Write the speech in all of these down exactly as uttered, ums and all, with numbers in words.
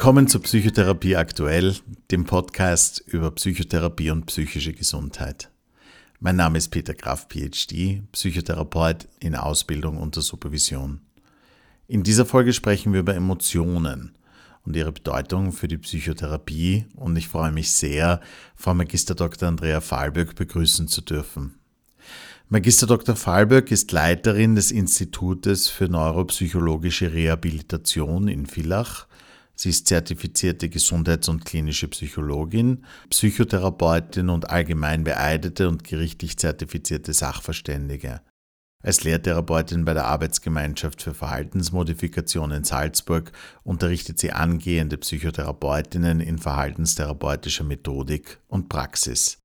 Willkommen zur Psychotherapie aktuell, dem Podcast über Psychotherapie und psychische Gesundheit. Mein Name ist Peter Graf, P H D, Psychotherapeut in Ausbildung unter Supervision. In dieser Folge sprechen wir über Emotionen und ihre Bedeutung für die Psychotherapie und ich freue mich sehr, Frau Magister Doktor Andrea Fahlböck begrüßen zu dürfen. Magister Doktor Fahlböck ist Leiterin des Institutes für neuropsychologische Rehabilitation in Villach. Sie ist zertifizierte Gesundheits- und klinische Psychologin, Psychotherapeutin und allgemein beeidete und gerichtlich zertifizierte Sachverständige. Als Lehrtherapeutin bei der Arbeitsgemeinschaft für Verhaltensmodifikation in Salzburg unterrichtet sie angehende Psychotherapeutinnen in verhaltenstherapeutischer Methodik und Praxis.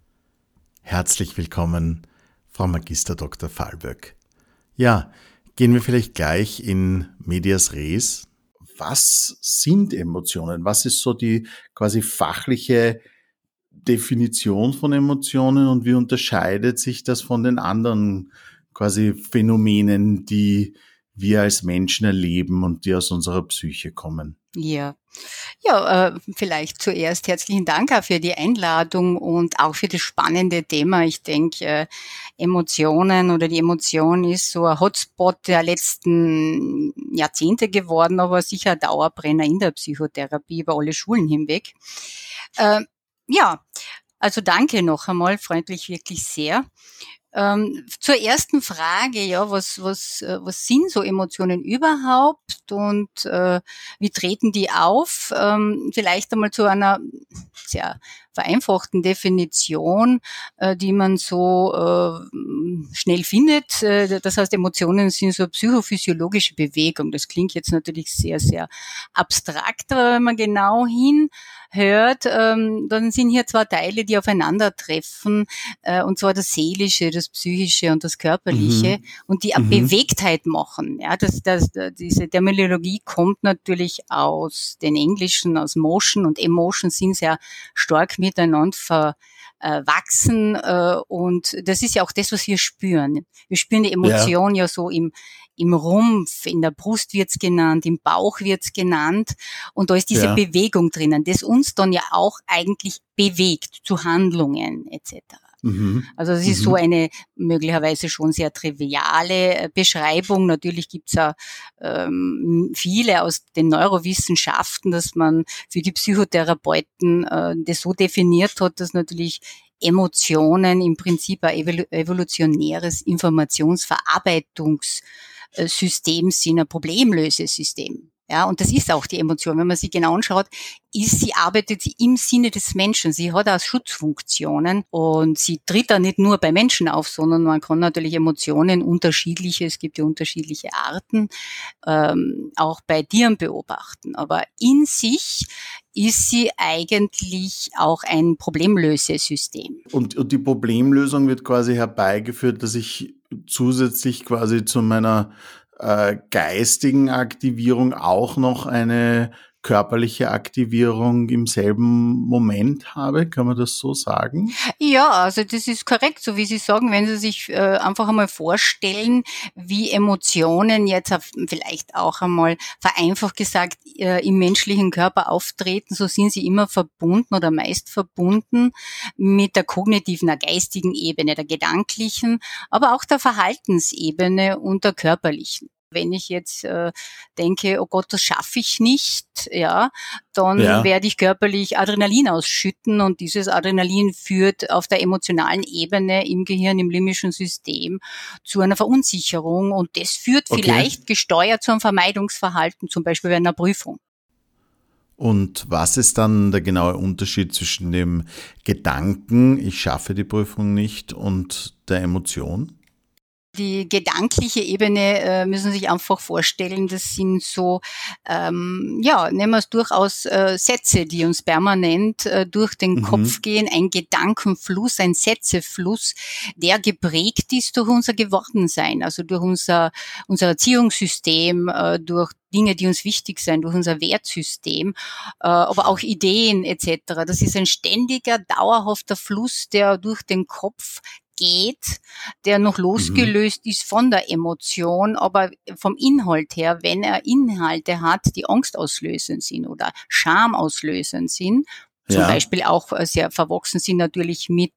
Herzlich willkommen, Frau Magister Doktor Fahlböck. Ja, gehen wir vielleicht gleich in medias res. Was sind Emotionen? Was ist so die quasi fachliche Definition von Emotionen und wie unterscheidet sich das von den anderen quasi Phänomenen, die wir als Menschen erleben und die aus unserer Psyche kommen? Ja, ja, äh, vielleicht zuerst herzlichen Dank auch für die Einladung und auch für das spannende Thema. Ich denke, äh, Emotionen oder die Emotion ist so ein Hotspot der letzten Jahrzehnte geworden, aber sicher ein Dauerbrenner in der Psychotherapie über alle Schulen hinweg. Äh, ja, also danke noch einmal, freundlich wirklich sehr. Ähm, zur ersten Frage, ja, was, was, äh, was sind so Emotionen überhaupt und äh, wie treten die auf? Ähm, vielleicht einmal zu einer sehr vereinfachten Definition, äh, die man so äh, schnell findet. Äh, das heißt, Emotionen sind so psychophysiologische Bewegung. Das klingt jetzt natürlich sehr, sehr abstrakt, aber wenn man genau hinhört, ähm, dann sind hier zwei Teile, die aufeinandertreffen, äh, und zwar das Seelische, das Psychische und das Körperliche, mhm. und die mhm. Bewegtheit machen. Ja, das, das, diese Terminologie kommt natürlich aus den Englischen, aus Motion und Emotion sind sehr stark miteinander verwachsen äh, und das ist ja auch das, was wir spüren. Wir spüren die Emotion ja, ja so im im Rumpf, in der Brust wird's genannt, im Bauch wird's genannt und da ist diese ja. Bewegung drinnen, das uns dann ja auch eigentlich bewegt zu Handlungen et cetera. Mhm. Also das ist mhm. so eine möglicherweise schon sehr triviale Beschreibung. Natürlich gibt's ja ähm, viele aus den Neurowissenschaften, dass man für die Psychotherapeuten äh, das so definiert hat, dass natürlich Emotionen im Prinzip ein evolutionäres Informationsverarbeitungssystem sind, ein Problemlösesystem. Ja, und das ist auch die Emotion. Wenn man sie genau anschaut, ist sie, arbeitet sie im Sinne des Menschen. Sie hat auch Schutzfunktionen und sie tritt da nicht nur bei Menschen auf, sondern man kann natürlich Emotionen unterschiedliche, es gibt ja unterschiedliche Arten, ähm, auch bei Tieren beobachten. Aber in sich ist sie eigentlich auch ein Problemlösesystem. Und, und die Problemlösung wird quasi herbeigeführt, dass ich zusätzlich quasi zu meiner äh, geistigen Aktivierung auch noch eine körperliche Aktivierung im selben Moment habe, kann man das so sagen? Ja, also das ist korrekt, so wie Sie sagen, wenn Sie sich äh, einfach einmal vorstellen, wie Emotionen jetzt auf, vielleicht auch einmal vereinfacht gesagt äh, im menschlichen Körper auftreten, so sind sie immer verbunden oder meist verbunden mit der kognitiven, der geistigen Ebene, der gedanklichen, aber auch der Verhaltensebene und der körperlichen. Wenn ich jetzt äh, denke, oh Gott, das schaffe ich nicht, ja, dann ja. werde ich körperlich Adrenalin ausschütten und dieses Adrenalin führt auf der emotionalen Ebene im Gehirn, im limbischen System zu einer Verunsicherung und das führt okay. vielleicht gesteuert zu einem Vermeidungsverhalten, zum Beispiel bei einer Prüfung. Und was ist dann der genaue Unterschied zwischen dem Gedanken, ich schaffe die Prüfung nicht, und der Emotion? Die gedankliche Ebene äh, müssen Sie sich einfach vorstellen, das sind so, ähm, ja, nehmen wir es durchaus äh, Sätze, die uns permanent äh, durch den mhm. Kopf gehen, ein Gedankenfluss, ein Sätzefluss, der geprägt ist durch unser Gewordensein, also durch unser, unser Erziehungssystem, äh, durch Dinge, die uns wichtig sind, durch unser Wertsystem, äh, aber auch Ideen et cetera. Das ist ein ständiger, dauerhafter Fluss, der durch den Kopf geht, der noch losgelöst mhm. ist von der Emotion, aber vom Inhalt her, wenn er Inhalte hat, die angstauslösend sind oder schamauslösend sind, zum ja. Beispiel auch sehr verwachsen sind natürlich mit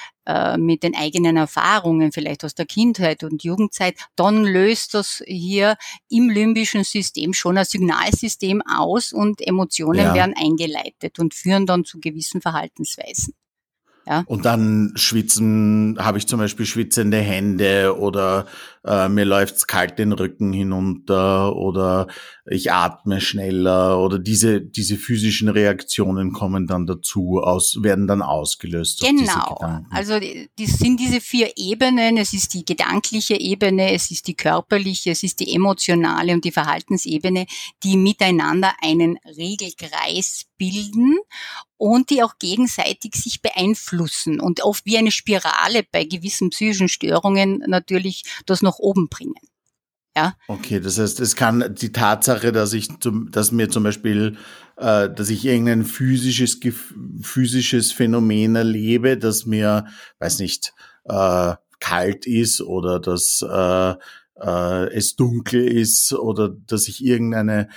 mit den eigenen Erfahrungen, vielleicht aus der Kindheit und Jugendzeit, dann löst das hier im limbischen System schon ein Signalsystem aus und Emotionen ja. werden eingeleitet und führen dann zu gewissen Verhaltensweisen. Ja. Und dann schwitzen, habe ich zum Beispiel schwitzende Hände oder äh, mir läuft's kalt den Rücken hinunter oder ich atme schneller oder diese diese physischen Reaktionen kommen dann dazu, aus werden dann ausgelöst. Genau, durch diese Gedanken. Also das sind diese vier Ebenen. Es ist die gedankliche Ebene, es ist die körperliche, es ist die emotionale und die Verhaltensebene, die miteinander einen Regelkreis bilden und die auch gegenseitig sich beeinflussen und oft wie eine Spirale bei gewissen psychischen Störungen natürlich das nach oben bringen. Ja. Okay, das heißt, es kann die Tatsache, dass ich zum, dass mir zum Beispiel, äh, dass ich irgendein physisches, physisches Phänomen erlebe, dass mir, weiß nicht, äh, kalt ist oder dass äh, äh, es dunkel ist oder dass ich irgendeine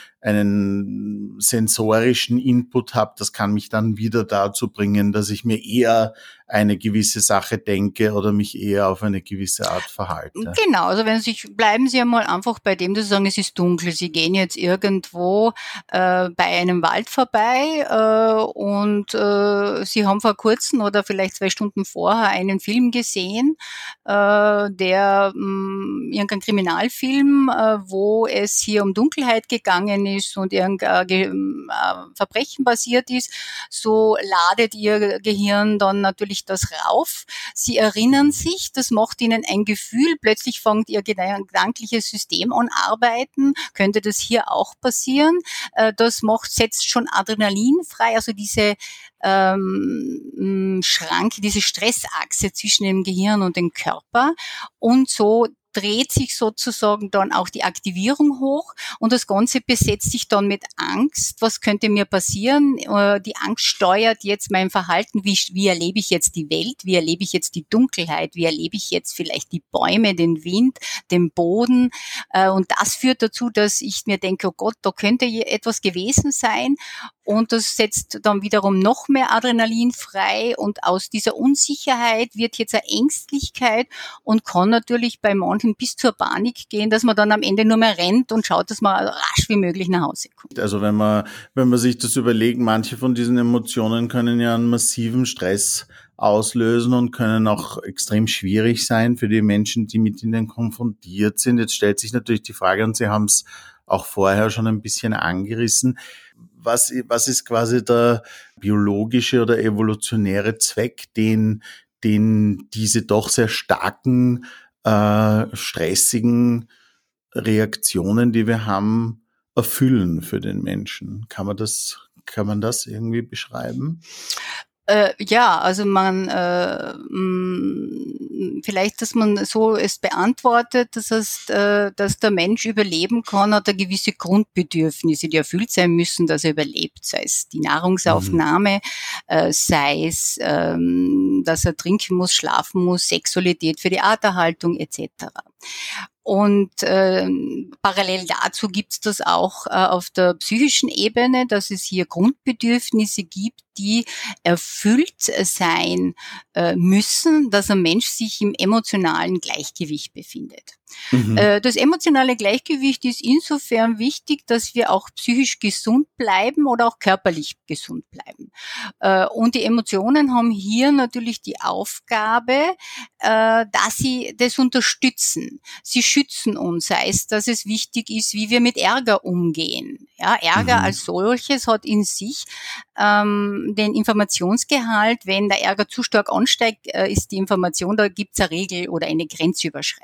einen sensorischen Input habe, das kann mich dann wieder dazu bringen, dass ich mir eher eine gewisse Sache denke oder mich eher auf eine gewisse Art verhalte. Genau, also wenn Sie, bleiben Sie einmal einfach bei dem, dass Sie sagen, es ist dunkel. Sie gehen jetzt irgendwo äh, bei einem Wald vorbei äh, und äh, Sie haben vor kurzem oder vielleicht zwei Stunden vorher einen Film gesehen, äh, der mh, irgendein Kriminalfilm, äh, wo es hier um Dunkelheit gegangen ist und irgendein Ge- äh, Verbrechen passiert ist. So ladet Ihr Gehirn dann natürlich das rauf. Sie erinnern sich, das macht Ihnen ein Gefühl, plötzlich fängt Ihr gedankliches System an arbeiten. Könnte das hier auch passieren? Das macht, setzt schon Adrenalin frei, also diese ähm, Schranke, diese Stressachse zwischen dem Gehirn und dem Körper. Und so dreht sich sozusagen dann auch die Aktivierung hoch und das Ganze besetzt sich dann mit Angst. Was könnte mir passieren? Die Angst steuert jetzt mein Verhalten. Wie, wie erlebe ich jetzt die Welt? Wie erlebe ich jetzt die Dunkelheit? Wie erlebe ich jetzt vielleicht die Bäume, den Wind, den Boden? Und das führt dazu, dass ich mir denke, oh Gott, da könnte etwas gewesen sein. Und das setzt dann wiederum noch mehr Adrenalin frei und aus dieser Unsicherheit wird jetzt eine Ängstlichkeit und kann natürlich bei manchen bis zur Panik gehen, dass man dann am Ende nur mehr rennt und schaut, dass man rasch wie möglich nach Hause kommt. Also wenn man, wenn man sich das überlegt, manche von diesen Emotionen können ja einen massiven Stress auslösen und können auch extrem schwierig sein für die Menschen, die mit ihnen konfrontiert sind. Jetzt stellt sich natürlich die Frage, und Sie haben es auch vorher schon ein bisschen angerissen, was, was ist quasi der biologische oder evolutionäre Zweck, den, den diese doch sehr starken, äh, stressigen Reaktionen, die wir haben, erfüllen für den Menschen? Kann man das, kann man das irgendwie beschreiben? Äh, ja, also man äh, mh, vielleicht, dass man so es beantwortet, das heißt, äh, dass der Mensch überleben kann, hat er gewisse Grundbedürfnisse, die erfüllt sein müssen, dass er überlebt, sei es die Nahrungsaufnahme, mhm. äh, sei es, ähm, dass er trinken muss, schlafen muss, Sexualität für die Arterhaltung et cetera. Und äh, parallel dazu gibt es das auch äh, auf der psychischen Ebene, dass es hier Grundbedürfnisse gibt, die erfüllt sein äh, müssen, dass ein Mensch sich im emotionalen Gleichgewicht befindet. Mhm. Äh, das emotionale Gleichgewicht ist insofern wichtig, dass wir auch psychisch gesund bleiben oder auch körperlich gesund bleiben. Äh, und die Emotionen haben hier natürlich die Aufgabe, äh, dass sie das unterstützen. Sie schützen uns, sei es, dass es wichtig ist, wie wir mit Ärger umgehen. Ja, Ärger mhm. als solches hat in sich ähm, den Informationsgehalt. Wenn der Ärger zu stark ansteigt, äh, ist die Information, da gibt es eine Regel oder eine Grenzüberschreitung.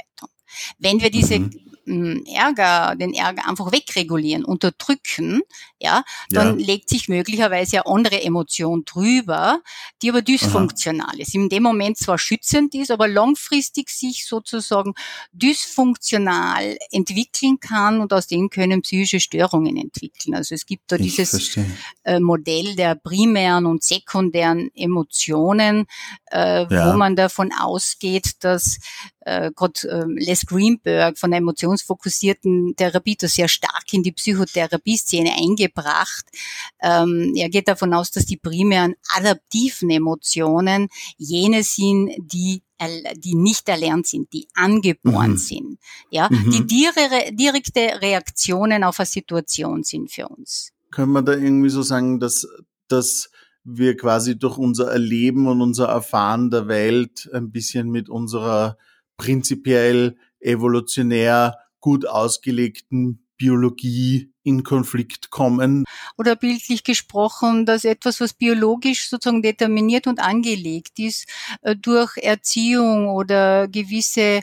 Wenn wir diese Mhm. Ärger, den Ärger einfach wegregulieren, unterdrücken, ja, dann Ja. legt sich möglicherweise eine andere Emotion drüber, die aber Aha. dysfunktional ist. In dem Moment zwar schützend ist, aber langfristig sich sozusagen dysfunktional entwickeln kann und aus denen können psychische Störungen entwickeln. Also es gibt da Ich dieses verstehe. äh, Modell der primären und sekundären Emotionen, äh, wo Ja. man davon ausgeht, dass äh, Gott äh, Les Greenberg von der emotionsfokussierten Therapie das sehr stark in die Psychotherapie-Szene eingebracht. Ähm, er geht davon aus, dass die primären adaptiven Emotionen jene sind, die die nicht erlernt sind, die angeboren Mhm. sind, ja, die Mhm. dire- direkte Reaktionen auf eine Situation sind für uns. Können wir da irgendwie so sagen, dass, dass wir quasi durch unser Erleben und unser Erfahren der Welt ein bisschen mit unserer prinzipiell evolutionär gut ausgelegten Biologie in Konflikt kommen? Oder bildlich gesprochen, dass etwas, was biologisch sozusagen determiniert und angelegt ist, äh, durch Erziehung oder gewisse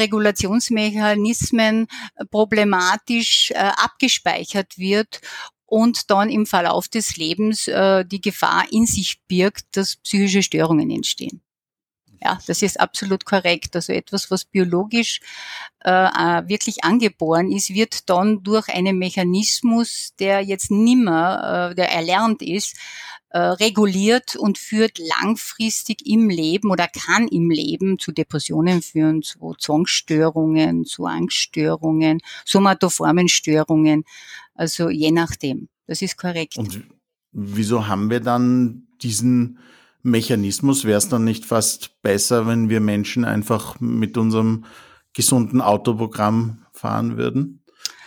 Regulationsmechanismen äh, problematisch äh, abgespeichert wird und dann im Verlauf des Lebens äh, die Gefahr in sich birgt, dass psychische Störungen entstehen. Ja, das ist absolut korrekt. Also etwas, was biologisch äh, wirklich angeboren ist, wird dann durch einen Mechanismus, der jetzt nimmer, äh, der erlernt ist, äh, reguliert und führt langfristig im Leben oder kann im Leben zu Depressionen führen, zu Zwangsstörungen, zu Angststörungen, somatoformen Störungen. Also je nachdem. Das ist korrekt. Und wieso haben wir dann diesen Mechanismus? Wäre es dann nicht fast besser, wenn wir Menschen einfach mit unserem gesunden Autoprogramm fahren würden?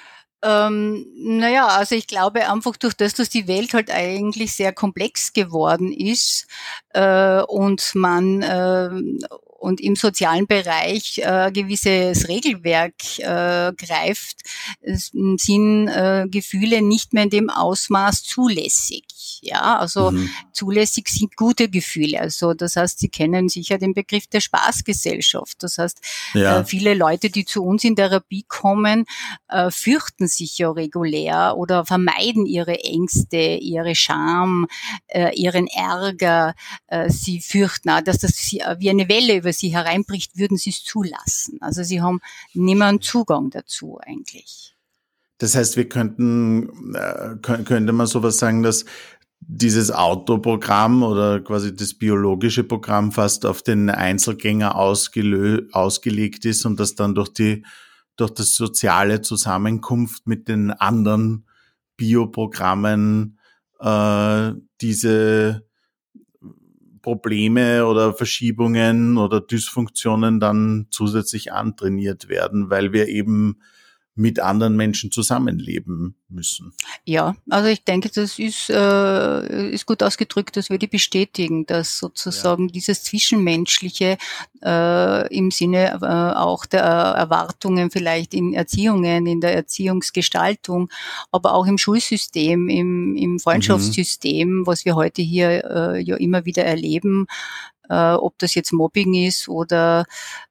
Ähm, naja, also ich glaube einfach durch das, dass die Welt halt eigentlich sehr komplex geworden ist äh, und man äh, und im sozialen Bereich äh, gewisses Regelwerk äh, greift, sind äh, Gefühle nicht mehr in dem Ausmaß zulässig. Ja, also Mhm. zulässig sind gute Gefühle. Also das heißt, Sie kennen sicher den Begriff der Spaßgesellschaft. Das heißt, äh, Ja. viele Leute, die zu uns in Therapie kommen, äh, fürchten sich ja regulär oder vermeiden ihre Ängste, ihre Scham, äh, ihren Ärger. Äh, sie fürchten auch, dass das sie, wie eine Welle über sie hereinbricht, würden sie es zulassen. Also sie haben niemanden Zugang dazu eigentlich. Das heißt, wir könnten, äh, könnte man sowas sagen, dass dieses Autoprogramm oder quasi das biologische Programm fast auf den Einzelgänger ausgelö- ausgelegt ist und das dann durch die, durch das soziale Zusammenkunft mit den anderen Bioprogrammen äh, diese Probleme oder Verschiebungen oder Dysfunktionen dann zusätzlich antrainiert werden, weil wir eben mit anderen Menschen zusammenleben müssen. Ja, also ich denke, das ist, äh, ist gut ausgedrückt, das würde ich bestätigen, dass sozusagen ja. dieses Zwischenmenschliche äh, im Sinne äh, auch der Erwartungen vielleicht in Erziehungen, in der Erziehungsgestaltung, aber auch im Schulsystem, im, im Freundschaftssystem, mhm. was wir heute hier äh, ja immer wieder erleben, äh, ob das jetzt Mobbing ist oder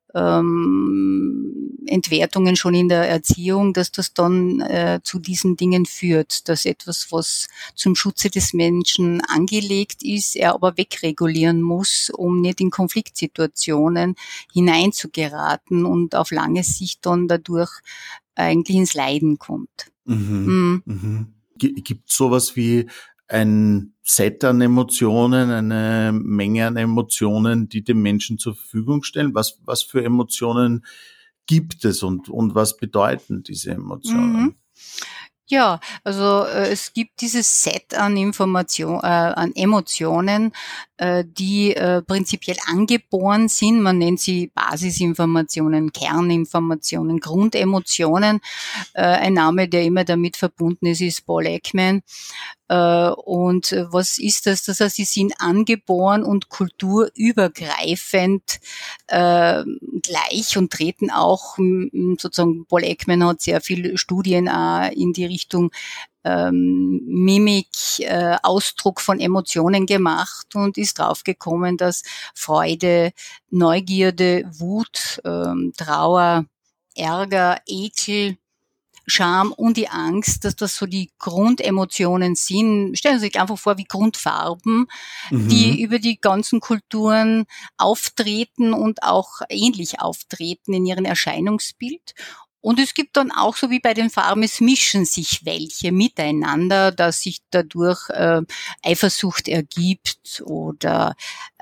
Ähm, Entwertungen schon in der Erziehung, dass das dann äh, zu diesen Dingen führt, dass etwas, was zum Schutze des Menschen angelegt ist, er aber wegregulieren muss, um nicht in Konfliktsituationen hineinzugeraten und auf lange Sicht dann dadurch eigentlich ins Leiden kommt. Mhm. Mhm. Mhm. Gibt es sowas wie ein Set an Emotionen, eine Menge an Emotionen, die dem Menschen zur Verfügung stellen? Was, was für Emotionen gibt es und, und was bedeuten diese Emotionen? Mhm. Ja, also äh, es gibt dieses Set an Information, äh, an Emotionen, äh, die äh, prinzipiell angeboren sind. Man nennt sie Basisinformationen, Kerninformationen, Grundemotionen. Äh, ein Name, der immer damit verbunden ist, ist Paul Ekman. Äh, und was ist das? Das heißt, sie sind angeboren und kulturübergreifend äh, gleich und treten auch, sozusagen, Paul Ekman hat sehr viele Studien auch in die Richtung ähm, Mimik, äh, Ausdruck von Emotionen gemacht und ist draufgekommen, dass Freude, Neugierde, Wut, ähm, Trauer, Ärger, Ekel, Scham und die Angst, dass das so die Grundemotionen sind. Stellen Sie sich einfach vor wie Grundfarben, die Mhm. über die ganzen Kulturen auftreten und auch ähnlich auftreten in ihrem Erscheinungsbild. Und es gibt dann auch, so wie bei den Farben, es mischen sich welche miteinander, dass sich dadurch äh, Eifersucht ergibt oder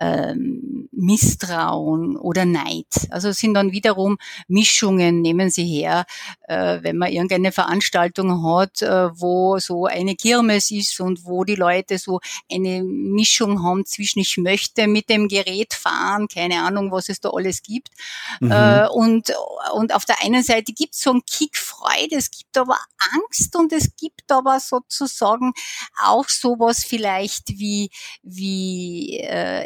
ähm, Misstrauen oder Neid. Also es sind dann wiederum Mischungen, nehmen Sie her, äh, wenn man irgendeine Veranstaltung hat, äh, wo so eine Kirmes ist und wo die Leute so eine Mischung haben zwischen ich möchte mit dem Gerät fahren, keine Ahnung, was es da alles gibt. Äh, Mhm. und, und auf der einen Seite gibt es so einen Kick Freude, es gibt aber Angst und es gibt aber sozusagen auch sowas vielleicht wie, wie äh,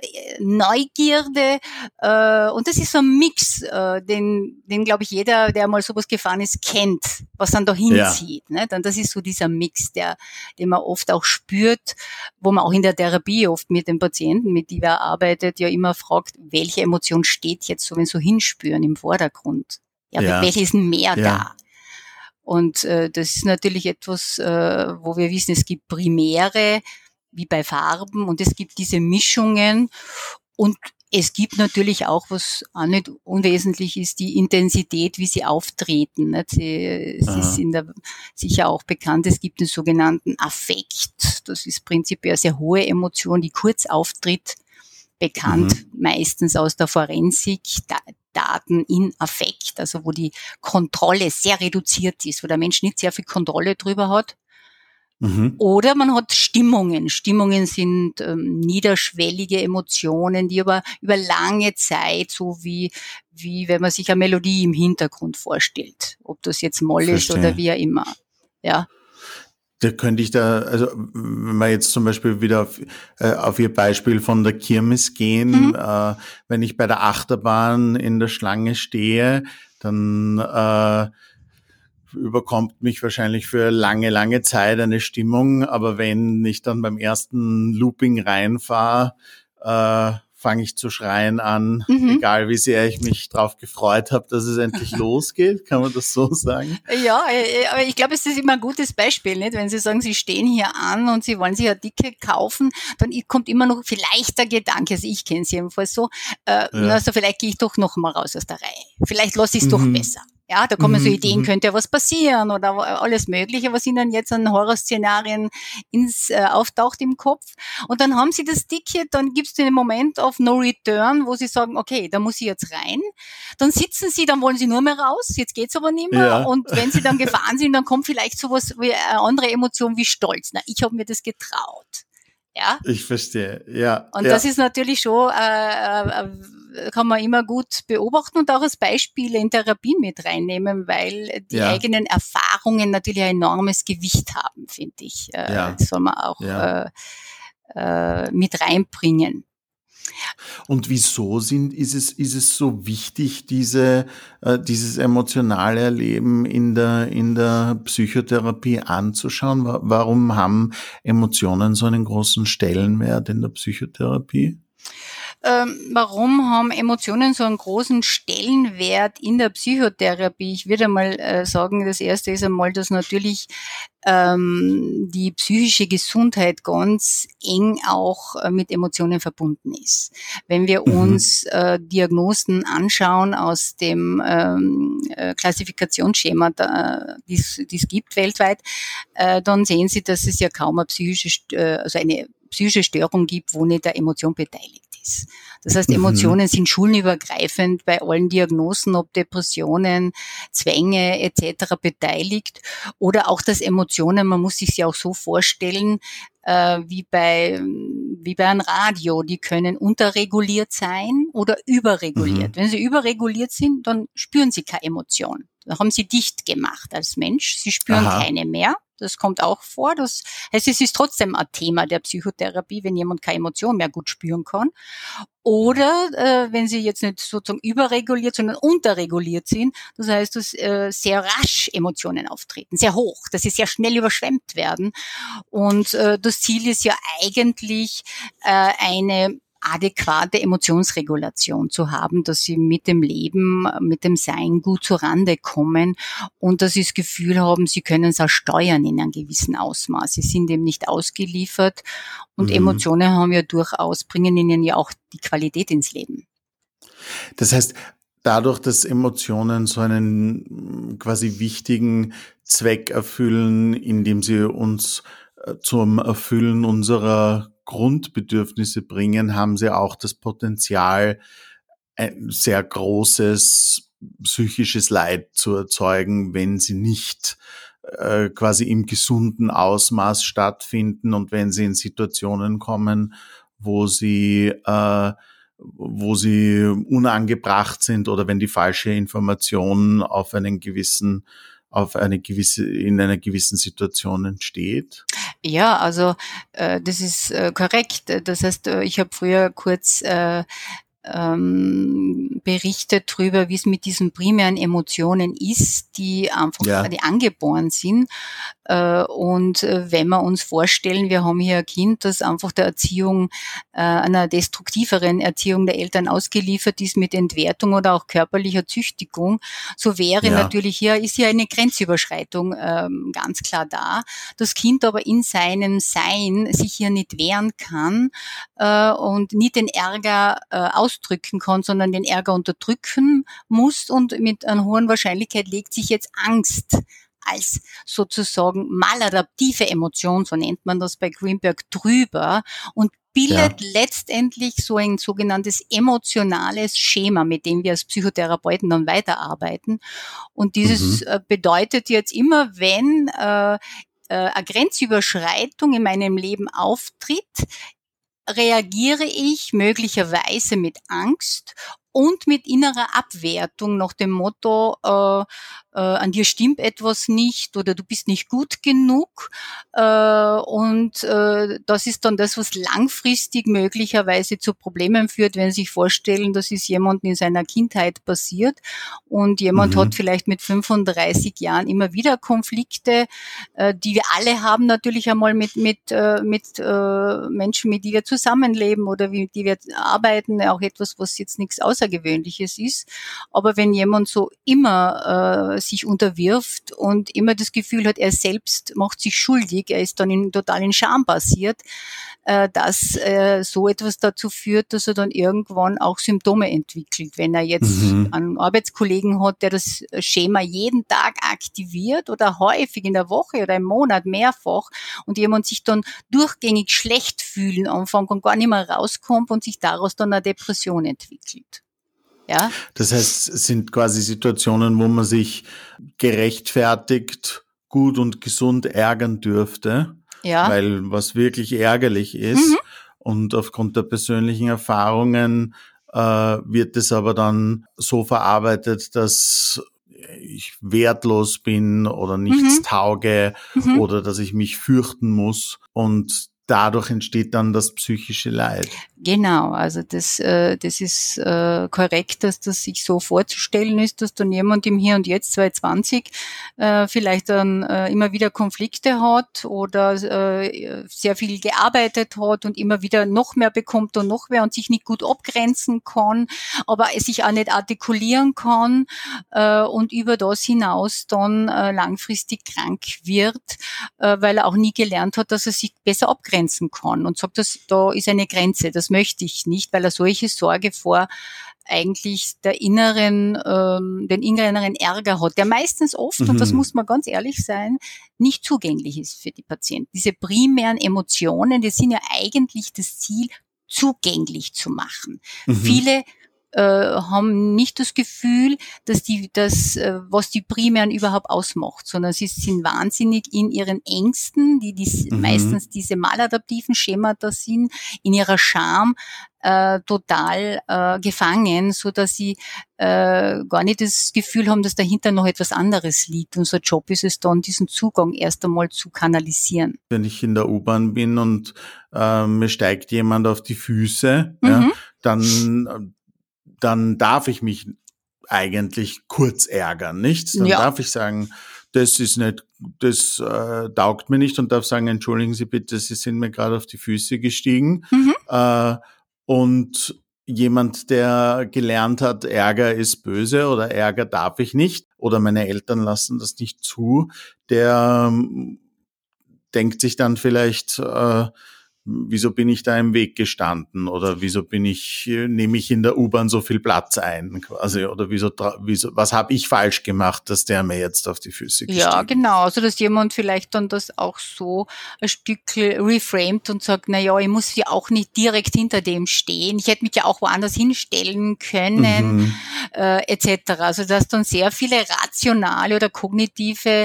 Neugierde. Äh, und das ist so ein Mix, äh, den, den glaube ich jeder, der mal sowas gefahren ist, kennt, was dann dahin Ja. zieht. Ne? Dann das ist so dieser Mix, der, den man oft auch spürt, wo man auch in der Therapie oft mit den Patienten, mit die wir arbeitet, ja immer fragt, welche Emotion steht jetzt so, wenn so hinspüren im Vordergrund. Ja, Ja. welche ist denn mehr Ja. da? Und äh, das ist natürlich etwas, äh, wo wir wissen, es gibt Primäre, wie bei Farben, und es gibt diese Mischungen. Und es gibt natürlich auch, was auch nicht unwesentlich ist, die Intensität, wie sie auftreten. Nicht? Sie, es ist Aha. in der, sicher auch bekannt, es gibt den sogenannten Affekt. Das ist prinzipiell eine sehr hohe Emotion, die kurz auftritt, bekannt Mhm. meistens aus der Forensik, da, Daten in Affekt, also wo die Kontrolle sehr reduziert ist, wo der Mensch nicht sehr viel Kontrolle drüber hat. Mhm. Oder man hat Stimmungen. Stimmungen sind ähm, niederschwellige Emotionen, die aber über lange Zeit, so wie, wie wenn man sich eine Melodie im Hintergrund vorstellt, ob das jetzt Moll ist oder Verstehe. wie auch immer. Ja. Da könnte ich da, also wenn wir jetzt zum Beispiel wieder auf, äh, auf Ihr Beispiel von der Kirmes Mhm. gehen, äh, wenn ich bei der Achterbahn in der Schlange stehe, dann äh, überkommt mich wahrscheinlich für lange, lange Zeit eine Stimmung, aber wenn ich dann beim ersten Looping reinfahre, äh, fange ich zu schreien an, Mhm. egal wie sehr ich mich drauf gefreut habe, dass es endlich losgeht. Kann man das so sagen? Ja, äh, aber ich glaube, es ist immer ein gutes Beispiel, nicht? Wenn Sie sagen, Sie stehen hier an und Sie wollen sich ein Ticket kaufen, dann kommt immer noch vielleicht der Gedanke, also ich kenne es jedenfalls so, äh, na, Ja. also vielleicht gehe ich doch noch mal raus aus der Reihe. Vielleicht lasse ich es doch Mhm. besser. Ja, da kommen so Mhm. Ideen, Mhm. könnte ja was passieren oder alles Mögliche, was Ihnen jetzt an Horrorszenarien ins äh, auftaucht im Kopf. Und dann haben Sie das Ticket, dann gibt es den Moment of no return, wo Sie sagen, okay, da muss ich jetzt rein. Dann sitzen Sie, dann wollen Sie nur mehr raus, jetzt geht's aber nicht mehr. Ja. Und wenn Sie dann gefahren sind, dann kommt vielleicht sowas wie eine andere Emotion wie Stolz. Na, ich habe mir das getraut. Ja. Ich verstehe, ja, Und das ja, ist natürlich schon, äh, äh, kann man immer gut beobachten und auch als Beispiele in Therapien mit reinnehmen, weil die ja, eigenen Erfahrungen natürlich ein enormes Gewicht haben, finde ich. Äh, ja, das soll man auch ja. äh, äh, mit reinbringen. Und wieso sind, ist es, ist es so wichtig, diese, äh, dieses emotionale Erleben in der, in der Psychotherapie anzuschauen? Wa- Warum haben Emotionen so einen großen Stellenwert in der Psychotherapie? Ähm, warum haben Emotionen so einen großen Stellenwert in der Psychotherapie? Ich würde mal äh, sagen, das erste ist einmal, dass natürlich ähm, die psychische Gesundheit ganz eng auch äh, mit Emotionen verbunden ist. Wenn wir Mhm. uns äh, Diagnosen anschauen aus dem ähm, äh, Klassifikationsschema, die es gibt weltweit, äh, dann sehen Sie, dass es ja kaum eine psychische, äh, also eine psychische Störung gibt, wo nicht eine Emotion beteiligt ist. Das heißt, Mhm. Emotionen sind schulenübergreifend bei allen Diagnosen, ob Depressionen, Zwänge et cetera beteiligt oder auch das Emotionen, man muss sich sie auch so vorstellen, äh, wie bei wie bei einem Radio, die können unterreguliert sein oder überreguliert. Mhm. Wenn sie überreguliert sind, dann spüren sie keine Emotion. Da haben sie dicht gemacht als Mensch. Sie spüren Aha. keine mehr. Das kommt auch vor. Das heißt, es ist trotzdem ein Thema der Psychotherapie, wenn jemand keine Emotion mehr gut spüren kann. Oder äh, wenn sie jetzt nicht sozusagen überreguliert, sondern unterreguliert sind, das heißt, dass äh, sehr rasch Emotionen auftreten, sehr hoch, dass sie sehr schnell überschwemmt werden. Und äh, das Ziel ist ja eigentlich äh, eine adäquate Emotionsregulation zu haben, dass sie mit dem Leben, mit dem Sein gut zurande kommen und dass sie das Gefühl haben, sie können es auch steuern in einem gewissen Ausmaß. Sie sind eben nicht ausgeliefert und Mhm. Emotionen haben ja durchaus, bringen ihnen ja auch die Qualität ins Leben. Das heißt, dadurch, dass Emotionen so einen quasi wichtigen Zweck erfüllen, indem sie uns zum Erfüllen unserer Grundbedürfnisse bringen, haben sie auch das Potenzial, ein sehr großes psychisches Leid zu erzeugen, wenn sie nicht äh, quasi im gesunden Ausmaß stattfinden und wenn sie in Situationen kommen, wo sie äh, wo sie unangebracht sind oder wenn die falsche Information auf einen gewissen, auf eine gewisse, in einer gewissen Situation entsteht? Ja, also äh, das ist äh, korrekt. Das heißt, äh, ich habe früher kurz äh, ähm, berichtet drüber, wie es mit diesen primären Emotionen ist, die einfach Ja. die angeboren sind. Äh, und äh, wenn wir uns vorstellen, wir haben hier ein Kind, das einfach der Erziehung, äh, einer destruktiveren Erziehung der Eltern ausgeliefert ist mit Entwertung oder auch körperlicher Züchtigung, so wäre Ja. natürlich hier, ist hier eine Grenzüberschreitung ähm, ganz klar da. Das Kind aber in seinem Sein sich hier nicht wehren kann äh, und nicht den Ärger äh, ausdrücken kann, sondern den Ärger unterdrücken muss und mit einer hohen Wahrscheinlichkeit legt sich jetzt Angst als sozusagen maladaptive Emotion, so nennt man das bei Greenberg, drüber und bildet Ja. letztendlich so ein sogenanntes emotionales Schema, mit dem wir als Psychotherapeuten dann weiterarbeiten. Und dieses Mhm. äh, bedeutet jetzt immer, wenn äh, äh, eine Grenzüberschreitung in meinem Leben auftritt, reagiere ich möglicherweise mit Angst und mit innerer Abwertung nach dem Motto, äh, äh, an dir stimmt etwas nicht oder du bist nicht gut genug. Äh, und äh, das ist dann das, was langfristig möglicherweise zu Problemen führt, wenn Sie sich vorstellen, das ist jemand in seiner Kindheit passiert und jemand Mhm. hat vielleicht mit fünfunddreißig Jahren immer wieder Konflikte, äh, die wir alle haben, natürlich einmal mit mit äh, mit äh, Menschen, mit die wir zusammenleben oder mit die wir arbeiten, auch etwas, was jetzt nichts Außergewöhnliches ist. Aber wenn jemand so immer äh, sich unterwirft und immer das Gefühl hat, er selbst macht sich schuldig, er ist dann in, total in Scham basiert, äh, dass äh, so etwas dazu führt, dass er dann irgendwann auch Symptome entwickelt. Wenn er jetzt Mhm. einen Arbeitskollegen hat, der das Schema jeden Tag aktiviert oder häufig in der Woche oder im Monat mehrfach und jemand sich dann durchgängig schlecht fühlen anfängt und gar nicht mehr rauskommt und sich daraus dann eine Depression entwickelt. Ja? Das heißt, es sind quasi Situationen, wo man sich gerechtfertigt, gut und gesund ärgern dürfte, Ja. weil was wirklich ärgerlich ist. Mhm. Und aufgrund der persönlichen Erfahrungen äh, wird es aber dann so verarbeitet, dass ich wertlos bin oder nichts Mhm. tauge Mhm. oder dass ich mich fürchten muss. Und dadurch entsteht dann das psychische Leid. Genau, also das, äh, das ist äh, korrekt, dass das sich so vorzustellen ist, dass dann jemand im Hier und Jetzt zwanzig zwanzig äh, vielleicht dann äh, immer wieder Konflikte hat oder äh, sehr viel gearbeitet hat und immer wieder noch mehr bekommt und noch mehr und sich nicht gut abgrenzen kann, aber es sich auch nicht artikulieren kann äh, und über das hinaus dann äh, langfristig krank wird, äh, weil er auch nie gelernt hat, dass er sich besser abgrenzen kann und sagt, dass da ist eine Grenze, das möchte ich nicht, weil er solche Sorge vor eigentlich der inneren, ähm, den inneren Ärger hat, der meistens oft, Mhm. und das muss man ganz ehrlich sein, nicht zugänglich ist für die Patienten. Diese primären Emotionen, die sind ja eigentlich das Ziel, zugänglich zu machen. Mhm. Viele äh, haben nicht das Gefühl, dass die, das, äh, was die primären überhaupt ausmacht, sondern sie sind wahnsinnig in ihren Ängsten, die, die Mhm. meistens diese maladaptiven Schemata sind, in ihrer Scham äh, total äh, gefangen, so dass sie äh, gar nicht das Gefühl haben, dass dahinter noch etwas anderes liegt. Unser Job ist es dann, diesen Zugang erst einmal zu kanalisieren. Wenn ich in der U-Bahn bin und äh, mir steigt jemand auf die Füße, Mhm. ja, dann dann darf ich mich eigentlich kurz ärgern, nicht? Dann Ja. darf ich sagen, das ist nicht, das äh, taugt mir nicht und darf sagen, entschuldigen Sie bitte, Sie sind mir gerade auf die Füße gestiegen. Mhm. Äh, Und jemand, der gelernt hat, Ärger ist böse oder Ärger darf ich nicht oder meine Eltern lassen das nicht zu, der ähm, denkt sich dann vielleicht, äh, wieso bin ich da im Weg gestanden oder wieso bin ich, nehme ich in der U-Bahn so viel Platz ein quasi oder wieso, wieso was habe ich falsch gemacht, dass der mir jetzt auf die Füße gestiegen ist. Ja, genau. Also, dass jemand vielleicht dann das auch so ein Stück reframed und sagt, na ja, ich muss ja auch nicht direkt hinter dem stehen. Ich hätte mich ja auch woanders hinstellen können, mhm. äh, et cetera. Also, dass dann sehr viele rationale oder kognitive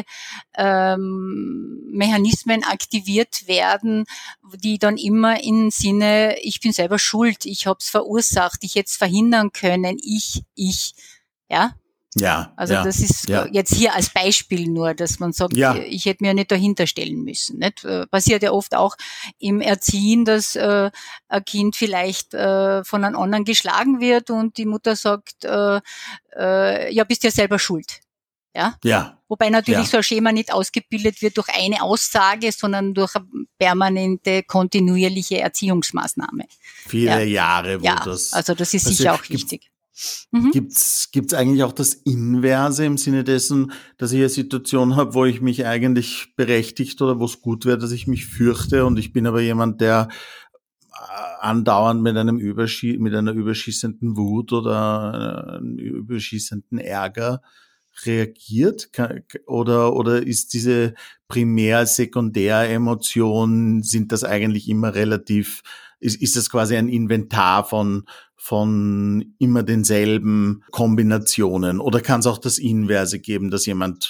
ähm, Mechanismen aktiviert werden, die dann immer im Sinne, ich bin selber schuld, ich habe es verursacht, ich hätte es verhindern können, ich, ich, ja. Ja. Also ja, das ist ja. jetzt hier als Beispiel nur, dass man sagt, ja. ich hätte mir nicht dahinter stellen müssen. Nicht? Passiert ja oft auch im Erziehen, dass äh, ein Kind vielleicht äh, von einem anderen geschlagen wird und die Mutter sagt, äh, äh, ja, bist ja selber schuld. Ja? Ja. Wobei natürlich ja. so ein Schema nicht ausgebildet wird durch eine Aussage, sondern durch eine permanente, kontinuierliche Erziehungsmaßnahme. Viele ja. Jahre, wo ja, das... also das ist sicher auch wichtig. Mhm. Gibt's, gibt's eigentlich auch das Inverse im Sinne dessen, dass ich eine Situation habe, wo ich mich eigentlich berechtigt oder wo es gut wäre, dass ich mich fürchte und ich bin aber jemand, der andauernd mit einem Überschie- mit einer überschießenden Wut oder einem überschießenden Ärger reagiert? Oder, oder ist diese Primär-Sekundär-Emotion, sind das eigentlich immer relativ, ist, ist das quasi ein Inventar von, von immer denselben Kombinationen? Oder kann es auch das Inverse geben, dass jemand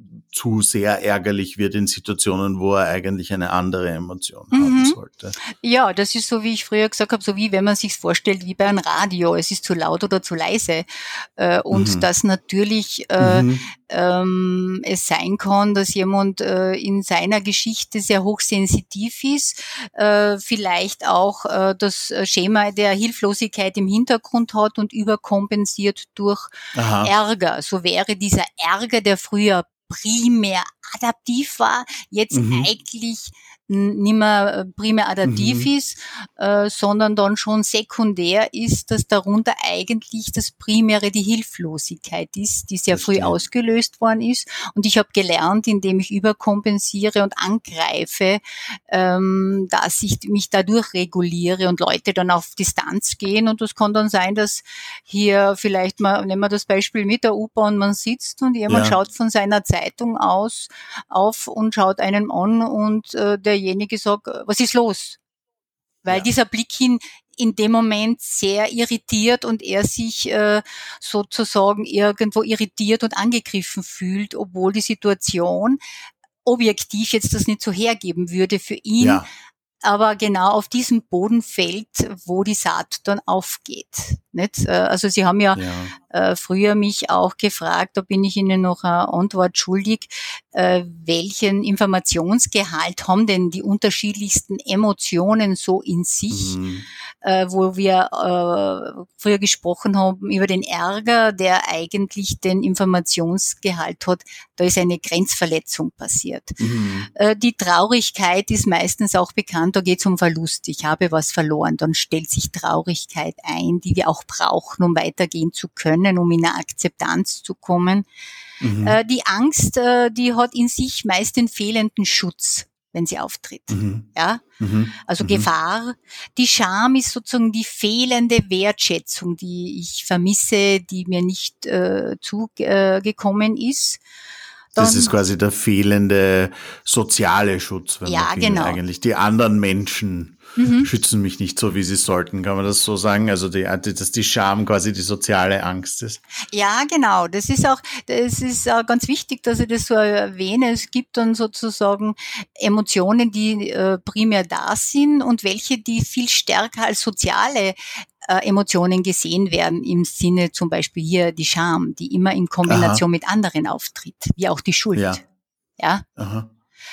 zu sehr ärgerlich wird in Situationen, wo er eigentlich eine andere Emotion mhm. haben sollte? Ja, das ist so, wie ich früher gesagt habe, so wie wenn man sich vorstellt, wie bei einem Radio. Es ist zu laut oder zu leise. Äh, und mhm. dass natürlich äh, mhm. ähm, es sein kann, dass jemand äh, in seiner Geschichte sehr hochsensitiv ist, äh, vielleicht auch äh, das Schema der Hilflosigkeit im Hintergrund hat und überkompensiert durch Aha. Ärger. So wäre dieser Ärger, der früher primär adaptiv war, jetzt mhm. eigentlich nicht mehr primär adaptiv mhm. ist, äh, sondern dann schon sekundär ist, dass darunter eigentlich das Primäre die Hilflosigkeit ist, die sehr Verstehe. früh ausgelöst worden ist. Und ich habe gelernt, indem ich überkompensiere und angreife, ähm, dass ich mich dadurch reguliere und Leute dann auf Distanz gehen. Und das kann dann sein, dass hier vielleicht mal, nehmen wir das Beispiel mit der U-Bahn, man sitzt und jemand ja. schaut von seiner Zeitung aus auf und schaut einen an und äh, derjenige sagt, was ist los? Weil ja. dieser Blick ihn in dem Moment sehr irritiert und er sich äh, sozusagen irgendwo irritiert und angegriffen fühlt, obwohl die Situation objektiv jetzt das nicht so hergeben würde für ihn. Ja. Aber genau auf diesem Boden fällt, wo die Saat dann aufgeht. Nicht? Also Sie haben ja, ja. Äh, früher mich auch gefragt, da bin ich Ihnen noch eine Antwort schuldig, äh, welchen Informationsgehalt haben denn die unterschiedlichsten Emotionen so in sich, mhm. äh, wo wir äh, früher gesprochen haben über den Ärger, der eigentlich den Informationsgehalt hat, da ist eine Grenzverletzung passiert. Mhm. Äh, die Traurigkeit ist meistens auch bekannt, da geht es um Verlust. Ich habe was verloren. Dann stellt sich Traurigkeit ein, die wir auch brauchen, um weitergehen zu können, um in eine Akzeptanz zu kommen. Mhm. Äh, die Angst, äh, die hat in sich meist den fehlenden Schutz, wenn sie auftritt. Mhm. Ja? Mhm. Also mhm. Gefahr. Die Scham ist sozusagen die fehlende Wertschätzung, die ich vermisse, die mir nicht äh, zugekommen äh, ist. Dann, das ist quasi der fehlende soziale Schutz, wenn ja, man genau. eigentlich die anderen Menschen mhm. schützen mich nicht so, wie sie sollten. Kann man das so sagen? Also die, dass die Scham quasi die soziale Angst ist. Ja, genau. Das ist auch, das ist auch ganz wichtig, dass ich das so erwähne. Es gibt dann sozusagen Emotionen, die äh, primär da sind und welche, die viel stärker als soziale Äh, Emotionen gesehen werden, im Sinne zum Beispiel hier die Scham, die immer in Kombination Aha. mit anderen auftritt, wie auch die Schuld. Ja. ja? Aha.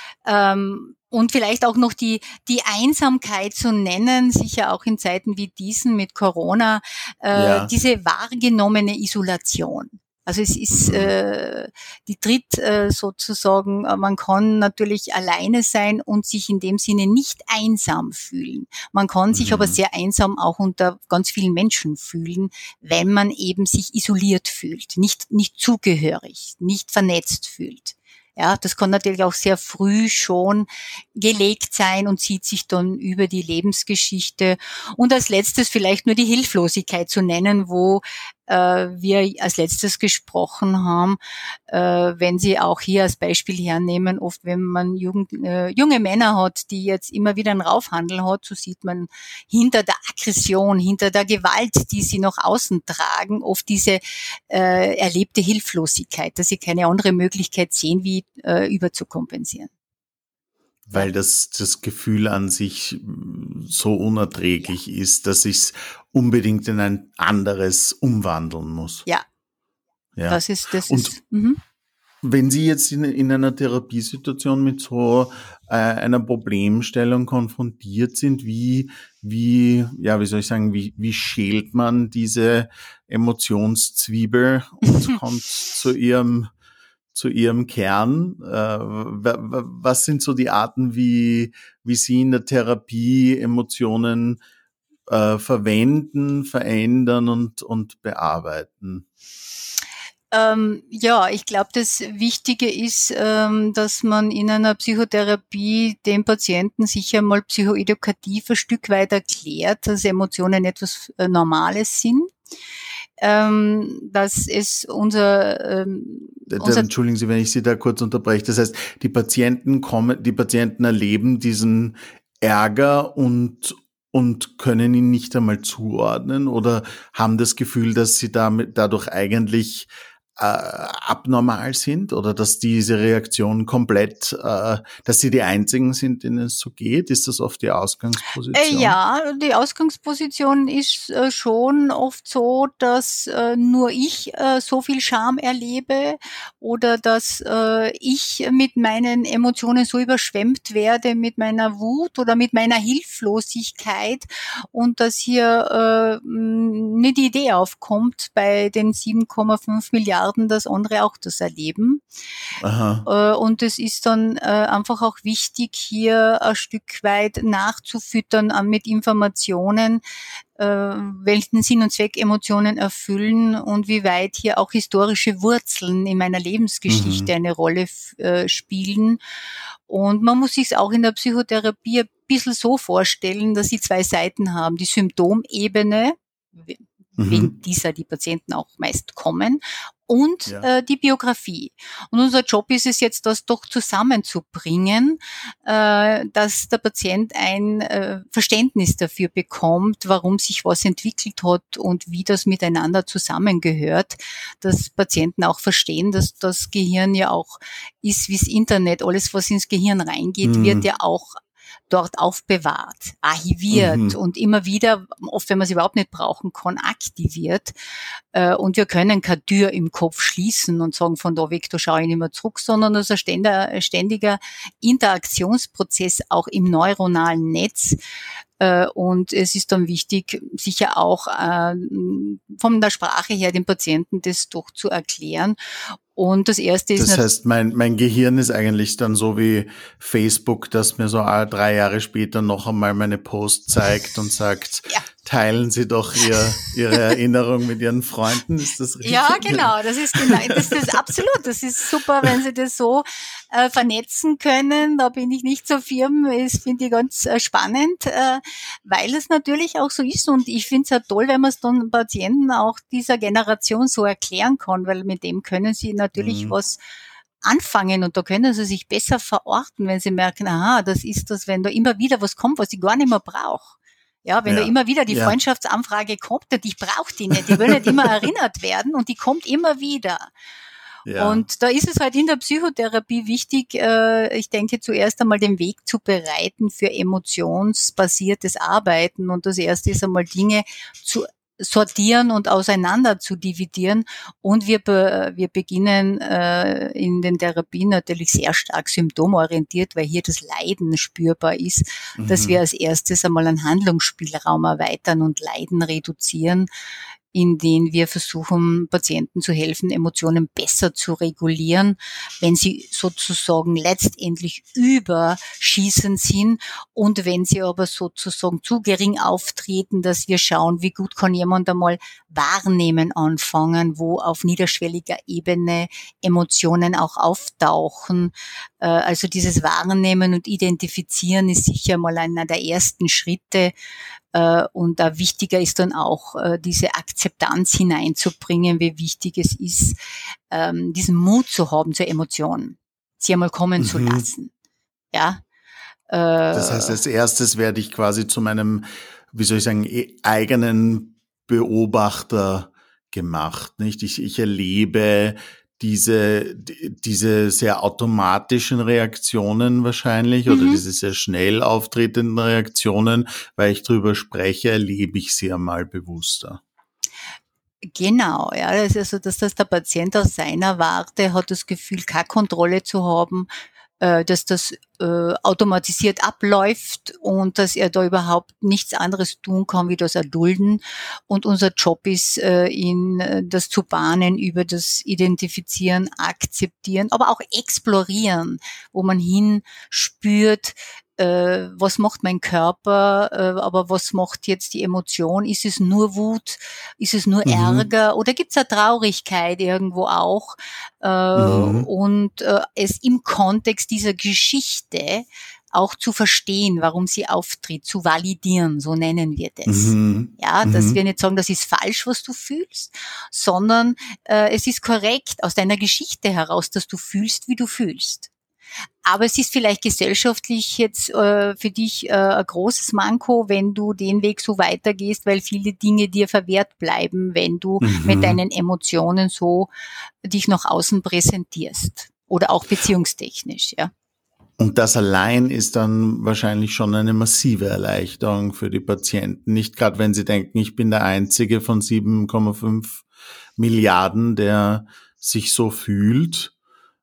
Ähm, und vielleicht auch noch die, die Einsamkeit zu nennen, sicher auch in Zeiten wie diesen mit Corona, äh, ja. diese wahrgenommene Isolation. Also es ist, äh, die tritt äh, sozusagen, man kann natürlich alleine sein und sich in dem Sinne nicht einsam fühlen. Man kann sich Mhm. aber sehr einsam auch unter ganz vielen Menschen fühlen, wenn man eben sich isoliert fühlt, nicht, nicht zugehörig, nicht vernetzt fühlt. Ja, das kann natürlich auch sehr früh schon gelegt sein und zieht sich dann über die Lebensgeschichte. Und als letztes vielleicht nur die Hilflosigkeit zu nennen, wo äh, wir als letztes gesprochen haben, äh, wenn Sie auch hier als Beispiel hernehmen, oft wenn man Jugend, äh, junge Männer hat, die jetzt immer wieder einen Raufhandel hat, so sieht man hinter der Aggression, hinter der Gewalt, die sie nach außen tragen, oft diese äh, erlebte Hilflosigkeit, dass sie keine andere Möglichkeit sehen, wie äh, überzukompensieren. Weil Ja. das, das Gefühl an sich so unerträglich ja. ist, dass ich es unbedingt in ein anderes umwandeln muss. Ja. Ja. Das ist, das Und ist, mhm. wenn Sie jetzt in, in einer Therapiesituation mit so äh, einer Problemstellung konfrontiert sind, wie, wie, ja, wie soll ich sagen, wie, wie schält man diese Emotionszwiebel und kommt zu ihrem zu ihrem Kern? Was sind so die Arten, wie, wie Sie in der Therapie Emotionen äh, verwenden, verändern und, und bearbeiten? Ähm, ja, ich glaube, das Wichtige ist, ähm, dass man in einer Psychotherapie dem Patienten sicher mal psychoedukativ ein Stück weit erklärt, dass Emotionen etwas äh, Normales sind. Ähm, dass es unser, ähm, unser Entschuldigen Sie, wenn ich Sie da kurz unterbreche. Das heißt, die Patienten kommen, die Patienten erleben diesen Ärger und und können ihn nicht einmal zuordnen oder haben das Gefühl, dass sie damit dadurch eigentlich äh, abnormal sind oder dass diese Reaktion komplett, äh, dass sie die einzigen sind, denen es so geht? Ist das oft die Ausgangsposition? Äh, ja, die Ausgangsposition ist äh, schon oft so, dass äh, nur ich äh, so viel Scham erlebe oder dass äh, ich mit meinen Emotionen so überschwemmt werde, mit meiner Wut oder mit meiner Hilflosigkeit und dass hier äh, nicht die Idee aufkommt bei den sieben Komma fünf Milliarden, dass andere auch das erleben. Aha. Äh, und es ist dann äh, einfach auch wichtig, hier ein Stück weit nachzufüttern mit Informationen, äh, welchen Sinn und Zweck Emotionen erfüllen und wie weit hier auch historische Wurzeln in meiner Lebensgeschichte mhm. eine Rolle äh, spielen. Und man muss sich auch in der Psychotherapie ein bisschen so vorstellen, dass sie zwei Seiten haben. Die Symptomebene, wegen dieser die Patienten auch meist kommen, und ja. äh, die Biografie. Und unser Job ist es jetzt, das doch zusammenzubringen, äh, dass der Patient ein äh, Verständnis dafür bekommt, warum sich was entwickelt hat und wie das miteinander zusammengehört, dass Patienten auch verstehen, dass das Gehirn ja auch ist wie das Internet. Alles, was ins Gehirn reingeht, mhm. wird ja auch dort aufbewahrt, archiviert mhm. und immer wieder, oft wenn man es überhaupt nicht brauchen kann, aktiviert. Äh, und wir können keine Tür im Kopf schließen und sagen, von da weg, da schaue ich nicht mehr zurück, sondern das ist ein ständiger, ständiger Interaktionsprozess auch im neuronalen Netz. Äh, und es ist dann wichtig, sicher auch äh, von der Sprache her dem Patienten das doch zu erklären. Und das erste ist. Das heißt, mein, mein Gehirn ist eigentlich dann so wie Facebook, das mir so drei Jahre später noch einmal meine Post zeigt und sagt, ja. teilen Sie doch ihr, Ihre Erinnerung mit Ihren Freunden. Ist das richtig? Ja, genau. Das ist genau, das ist absolut. Das ist super, wenn Sie das so äh, vernetzen können. Da bin ich nicht so firm. Das finde ich ganz äh, spannend, äh, weil es natürlich auch so ist. Und ich finde es ja toll, wenn man es dann Patienten auch dieser Generation so erklären kann, weil mit dem können sie natürlich mhm. was anfangen und da können sie sich besser verorten, wenn sie merken, aha, das ist das, wenn da immer wieder was kommt, was ich gar nicht mehr brauche. Ja, wenn ja. da immer wieder die ja. Freundschaftsanfrage kommt und ich brauche die nicht, die will nicht immer erinnert werden und die kommt immer wieder. Ja. Und da ist es halt in der Psychotherapie wichtig, äh, ich denke zuerst einmal den Weg zu bereiten für emotionsbasiertes Arbeiten und das erste ist einmal Dinge zu sortieren und auseinander zu dividieren. Und wir, be, wir beginnen äh, in den Therapien natürlich sehr stark symptomorientiert, weil hier das Leiden spürbar ist, mhm. dass wir als erstes einmal einen Handlungsspielraum erweitern und Leiden reduzieren. in denen wir versuchen, Patienten zu helfen, Emotionen besser zu regulieren, wenn sie sozusagen letztendlich überschießend sind und wenn sie aber sozusagen zu gering auftreten, dass wir schauen, wie gut kann jemand einmal wahrnehmen anfangen, wo auf niederschwelliger Ebene Emotionen auch auftauchen. Also dieses Wahrnehmen und Identifizieren ist sicher mal einer der ersten Schritte. Und da wichtiger ist dann auch, diese Akzeptanz hineinzubringen, wie wichtig es ist, diesen Mut zu haben zur Emotion, sie einmal kommen mhm. zu lassen. Ja. Das heißt, als erstes werde ich quasi zu meinem, wie soll ich sagen, eigenen Beobachter gemacht, nicht? Ich, ich erlebe diese, diese sehr automatischen Reaktionen wahrscheinlich mhm. oder diese sehr schnell auftretenden Reaktionen, weil ich drüber spreche, erlebe ich sie einmal bewusster. Genau, ja, das ist also, dass das der Patient aus seiner Warte hat das Gefühl, keine Kontrolle zu haben, dass das äh, automatisiert abläuft und dass er da überhaupt nichts anderes tun kann, wie das erdulden. Und unser Job ist, äh, ihn äh, das zu bahnen über das Identifizieren, Akzeptieren, aber auch Explorieren, wo man hinspürt, äh, was macht mein Körper, äh, aber was macht jetzt die Emotion? Ist es nur Wut? Ist es nur mhm. Ärger? Oder gibt es eine Traurigkeit irgendwo auch? Äh, mhm. Und äh, es im Kontext dieser Geschichte auch zu verstehen, warum sie auftritt, zu validieren, so nennen wir das. Mhm. Ja, dass mhm. wir nicht sagen, das ist falsch, was du fühlst, sondern äh, es ist korrekt aus deiner Geschichte heraus, dass du fühlst, wie du fühlst. Aber es ist vielleicht gesellschaftlich jetzt äh, für dich äh, ein großes Manko, wenn du den Weg so weitergehst, weil viele Dinge dir verwehrt bleiben, wenn du mhm. mit deinen Emotionen so dich nach außen präsentierst. Oder auch beziehungstechnisch, ja. Und das allein ist dann wahrscheinlich schon eine massive Erleichterung für die Patienten. Nicht gerade, wenn sie denken, ich bin der Einzige von sieben Komma fünf Milliarden, der sich so fühlt.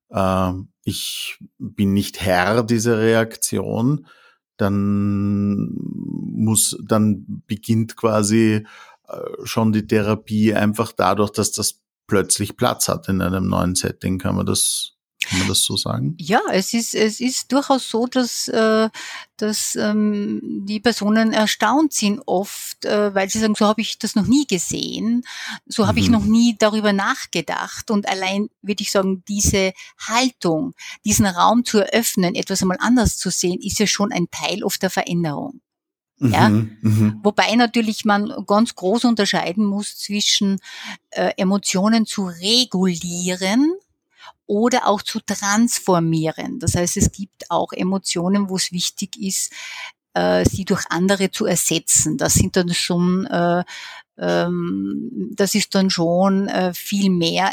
Ich bin nicht Herr dieser Reaktion, dann muss, dann beginnt quasi schon die Therapie einfach dadurch, dass das plötzlich Platz hat in einem neuen Setting. Kann man das, kann man das so sagen? Ja, es ist, es ist durchaus so, dass, äh, dass ähm, die Personen erstaunt sind oft, äh, weil sie sagen, so habe ich das noch nie gesehen, so habe mhm. ich noch nie darüber nachgedacht. Und allein würde ich sagen, diese Haltung, diesen Raum zu eröffnen, etwas einmal anders zu sehen, ist ja schon ein Teil oft der Veränderung. Ja, mhm, mh. Wobei natürlich man ganz groß unterscheiden muss zwischen äh, Emotionen zu regulieren oder auch zu transformieren. Das heißt, es gibt auch Emotionen, wo es wichtig ist, äh, sie durch andere zu ersetzen. Das sind dann schon, äh, ähm, das ist dann schon äh, viel mehr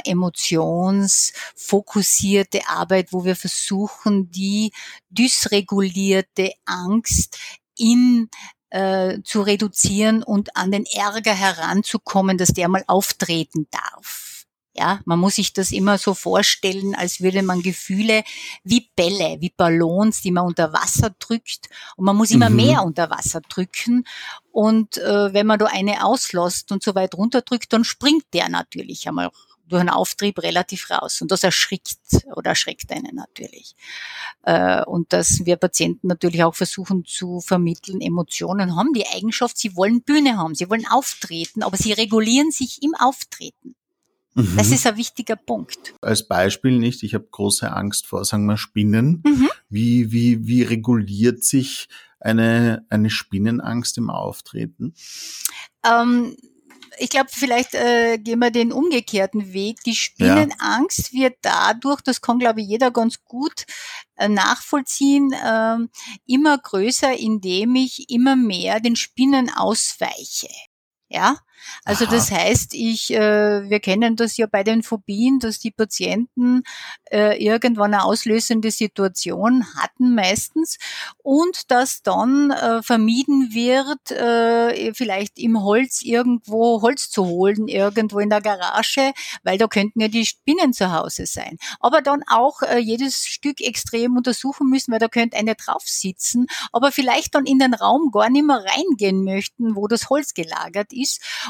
emotionsfokussierte Arbeit, wo wir versuchen, die dysregulierte Angst in äh, zu reduzieren und an den Ärger heranzukommen, dass der mal auftreten darf. Ja, man muss sich das immer so vorstellen, als würde man Gefühle wie Bälle, wie Ballons, die man unter Wasser drückt, und man muss immer mhm. mehr unter Wasser drücken. Und äh, wenn man da eine auslässt und so weit runterdrückt, dann springt der natürlich einmal durch einen Auftrieb relativ raus. Und das erschrickt oder erschreckt einen natürlich. Äh, und dass wir Patienten natürlich auch versuchen zu vermitteln, Emotionen haben die Eigenschaft, sie wollen Bühne haben, sie wollen auftreten, aber sie regulieren sich im Auftreten. Mhm. Das ist ein wichtiger Punkt. Als Beispiel nicht, ich habe große Angst vor, sagen wir, Spinnen. Mhm. Wie, wie, wie reguliert sich eine, eine Spinnenangst im Auftreten? Ähm, ich glaube, vielleicht äh, gehen wir den umgekehrten Weg. Die Spinnenangst ja. wird dadurch, das kann, glaube ich, jeder ganz gut äh, nachvollziehen, äh, immer größer, indem ich immer mehr den Spinnen ausweiche. Ja, also Aha. das heißt, ich, äh, wir kennen das ja bei den Phobien, dass die Patienten äh, irgendwann eine auslösende Situation hatten meistens und dass dann äh, vermieden wird, äh, vielleicht im Holz irgendwo Holz zu holen, irgendwo in der Garage, weil da könnten ja die Spinnen zu Hause sein. Aber dann auch äh, jedes Stück extrem untersuchen müssen, weil da könnte eine drauf sitzen, aber vielleicht dann in den Raum gar nicht mehr reingehen möchten, wo das Holz gelagert ist.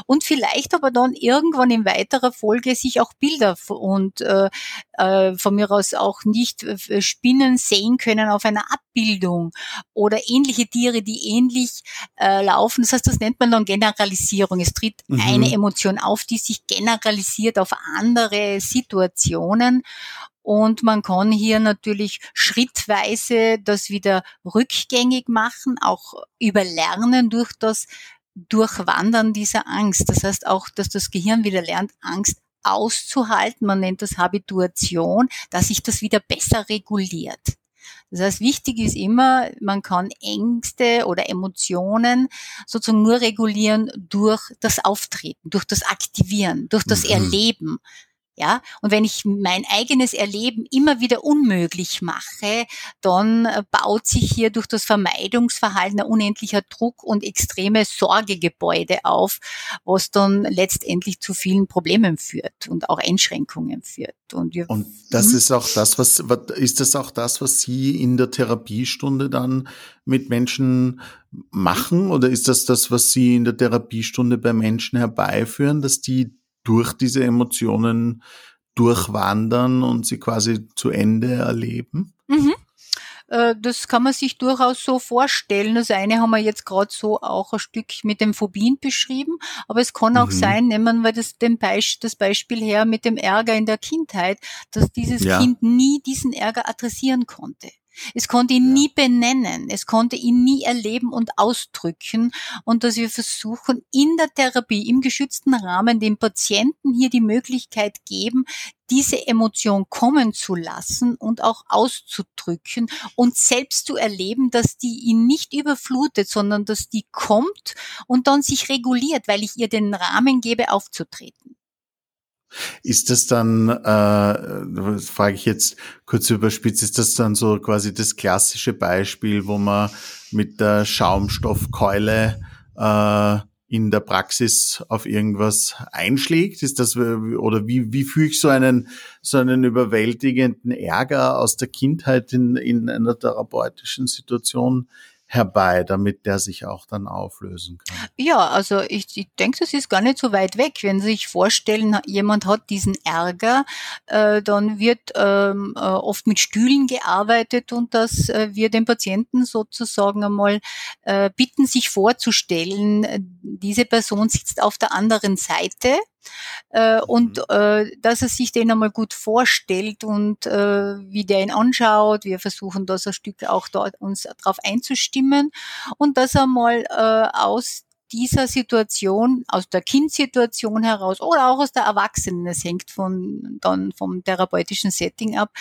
und vielleicht aber dann irgendwann in weiterer Folge sich auch Bilder und äh, äh, von mir aus auch nicht äh, Spinnen sehen können auf einer Abbildung oder ähnliche Tiere, die ähnlich äh, laufen. Das heißt, das nennt man dann Generalisierung. Es tritt Mhm. eine Emotion auf, die sich generalisiert auf andere Situationen. Und man kann hier natürlich schrittweise das wieder rückgängig machen, auch überlernen durch das Durchwandern dieser Angst. Das heißt auch, dass das Gehirn wieder lernt, Angst auszuhalten. Man nennt das Habituation, dass sich das wieder besser reguliert. Das heißt, wichtig ist immer, man kann Ängste oder Emotionen sozusagen nur regulieren durch das Auftreten, durch das Aktivieren, durch das Mhm. Erleben. Ja, und wenn ich mein eigenes Erleben immer wieder unmöglich mache, dann baut sich hier durch das Vermeidungsverhalten ein unendlicher Druck und extreme Sorgegebäude auf, was dann letztendlich zu vielen Problemen führt und auch Einschränkungen führt. Und, wir, und das hm? ist auch das, was, ist das auch das, was Sie in der Therapiestunde dann mit Menschen machen? Oder ist das das, was Sie in der Therapiestunde bei Menschen herbeiführen, dass die durch diese Emotionen durchwandern und sie quasi zu Ende erleben? Mhm. Das kann man sich durchaus so vorstellen. Das eine haben wir jetzt gerade so auch ein Stück mit den Phobien beschrieben, aber es kann auch Mhm. sein, nehmen wir das, den Beisp- das Beispiel her mit dem Ärger in der Kindheit, dass dieses Ja. Kind nie diesen Ärger adressieren konnte. Es konnte ihn Ja. nie benennen, es konnte ihn nie erleben und ausdrücken und dass wir versuchen, in der Therapie, im geschützten Rahmen, dem Patienten hier die Möglichkeit geben, diese Emotion kommen zu lassen und auch auszudrücken und selbst zu erleben, dass die ihn nicht überflutet, sondern dass die kommt und dann sich reguliert, weil ich ihr den Rahmen gebe, aufzutreten. Ist das dann, äh, das frage ich jetzt kurz überspitzt, ist das dann so quasi das klassische Beispiel, wo man mit der Schaumstoffkeule äh, in der Praxis auf irgendwas einschlägt? Ist das, oder wie, wie führe ich so einen, so einen überwältigenden Ärger aus der Kindheit in, in einer therapeutischen Situation herbei, damit der sich auch dann auflösen kann? Ja, also ich, ich denke, das ist gar nicht so weit weg. Wenn Sie sich vorstellen, jemand hat diesen Ärger, äh, dann wird ähm, äh, oft mit Stühlen gearbeitet und dass äh, wir den Patienten sozusagen einmal äh, bitten, sich vorzustellen, äh, diese Person sitzt auf der anderen Seite. Äh, und äh, dass er sich den einmal gut vorstellt und äh, wie der ihn anschaut. Wir versuchen das ein Stück auch dort uns darauf einzustimmen und dass er mal äh, aus dieser Situation, aus der Kindsituation heraus oder auch aus der Erwachsenen, es hängt von, dann vom therapeutischen Setting ab,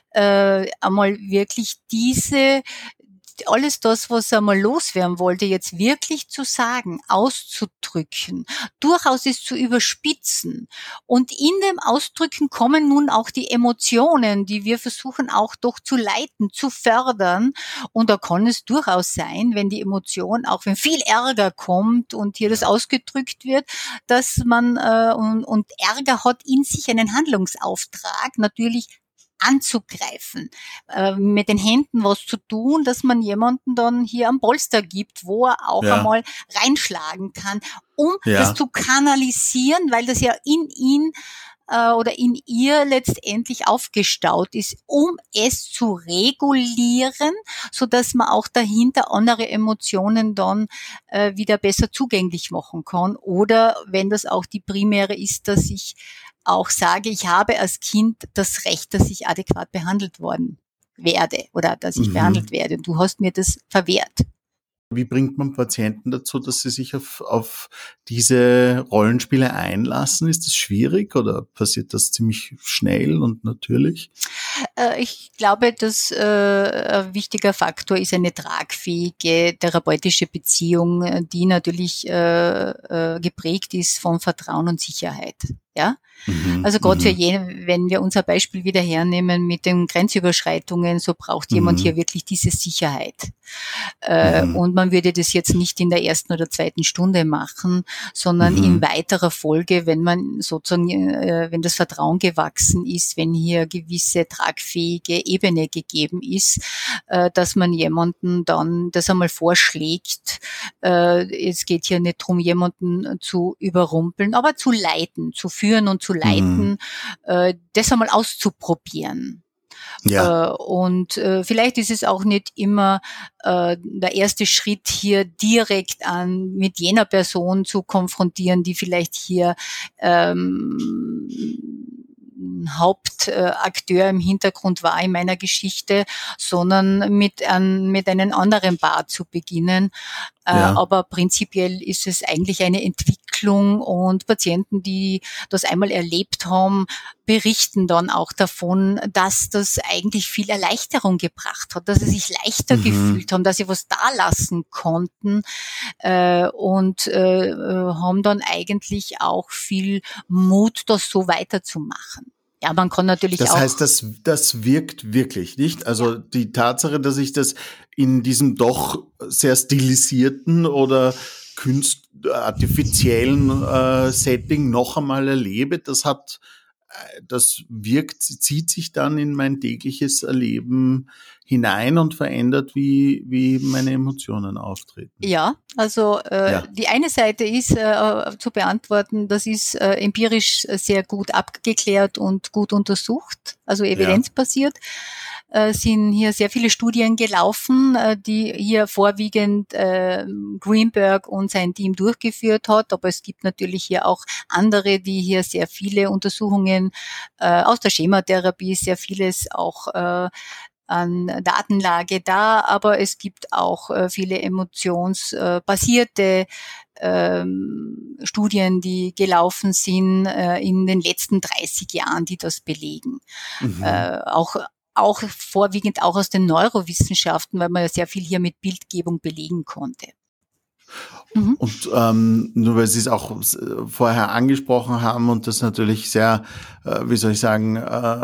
äh, einmal wirklich diese alles das, was er mal loswerden wollte, jetzt wirklich zu sagen, auszudrücken, durchaus es zu überspitzen. Und in dem Ausdrücken kommen nun auch die Emotionen, die wir versuchen auch doch zu leiten, zu fördern. Und da kann es durchaus sein, wenn die Emotion, auch wenn viel Ärger kommt und hier das ausgedrückt wird, dass man, äh, und, und Ärger hat in sich einen Handlungsauftrag, natürlich anzugreifen, äh, mit den Händen was zu tun, dass man jemanden dann hier am Polster gibt, wo er auch Ja. einmal reinschlagen kann, um Ja. das zu kanalisieren, weil das ja in ihn äh, oder in ihr letztendlich aufgestaut ist, um es zu regulieren, so dass man auch dahinter andere Emotionen dann äh, wieder besser zugänglich machen kann. Oder wenn das auch die primäre ist, dass ich auch sage, ich habe als Kind das Recht, dass ich adäquat behandelt worden werde oder dass ich Mhm. behandelt werde. Du hast mir das verwehrt. Wie bringt man Patienten dazu, dass sie sich auf, auf diese Rollenspiele einlassen? Ist das schwierig oder passiert das ziemlich schnell und natürlich? Äh, ich glaube, dass äh, ein wichtiger Faktor ist eine tragfähige therapeutische Beziehung, die natürlich äh, äh, geprägt ist von Vertrauen und Sicherheit. Ja, Mhm, also gerade für mhm, jene, wenn wir unser Beispiel wieder hernehmen mit den Grenzüberschreitungen, so braucht jemand hier mhm, wirklich diese Sicherheit. Äh, mhm, und man würde das jetzt nicht in der ersten oder zweiten Stunde machen, sondern in mhm, weiterer Folge, wenn man sozusagen, äh, wenn das Vertrauen gewachsen ist, wenn hier gewisse tragfähige dialogfähige Ebene gegeben ist, äh, dass man jemanden dann das einmal vorschlägt. Äh, es geht hier nicht darum, jemanden zu überrumpeln, aber zu leiten, zu führen und zu leiten, Mhm. äh, das einmal auszuprobieren. Ja. Äh, und äh, vielleicht ist es auch nicht immer äh, der erste Schritt, hier direkt an mit jener Person zu konfrontieren, die vielleicht hier ähm, Hauptakteur im Hintergrund war in meiner Geschichte, sondern mit, ein, mit einem anderen Paar zu beginnen. Äh, Ja. aber prinzipiell ist es eigentlich eine Entwicklung, und Patienten, die das einmal erlebt haben, berichten dann auch davon, dass das eigentlich viel Erleichterung gebracht hat, dass sie sich leichter Mhm. gefühlt haben, dass sie was da lassen konnten, äh, und äh, haben dann eigentlich auch viel Mut, das so weiterzumachen. Ja, man kann natürlich Das auch. heißt, das, das wirkt wirklich, nicht? Also Ja. die Tatsache, dass ich das in diesem doch sehr stilisierten oder künst artifiziellen äh, Setting noch einmal erlebe, das hat, äh, das wirkt, zieht sich dann in mein tägliches Erleben hinein und verändert, wie, wie meine Emotionen auftreten. Ja, also äh, Ja. die eine Seite ist äh, zu beantworten, das ist äh, empirisch sehr gut abgeklärt und gut untersucht, also evidenzbasiert. Äh, sind hier sehr viele Studien gelaufen, äh, die hier vorwiegend äh, Greenberg und sein Team durchgeführt hat, aber es gibt natürlich hier auch andere, die hier sehr viele Untersuchungen äh, aus der Schematherapie, sehr vieles auch äh, an Datenlage da, aber es gibt auch äh, viele emotionsbasierte ähm, Studien, die gelaufen sind äh, in den letzten dreißig Jahren, die das belegen. Mhm. Äh, auch auch vorwiegend auch aus den Neurowissenschaften, weil man ja sehr viel hier mit Bildgebung belegen konnte. Mhm. Und ähm, nur weil Sie es auch vorher angesprochen haben und das natürlich sehr, äh, wie soll ich sagen, äh,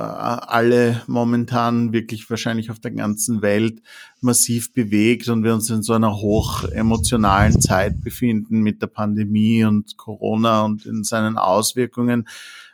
alle momentan wirklich wahrscheinlich auf der ganzen Welt massiv bewegt und wir uns in so einer hoch emotionalen Zeit befinden mit der Pandemie und Corona und in seinen Auswirkungen.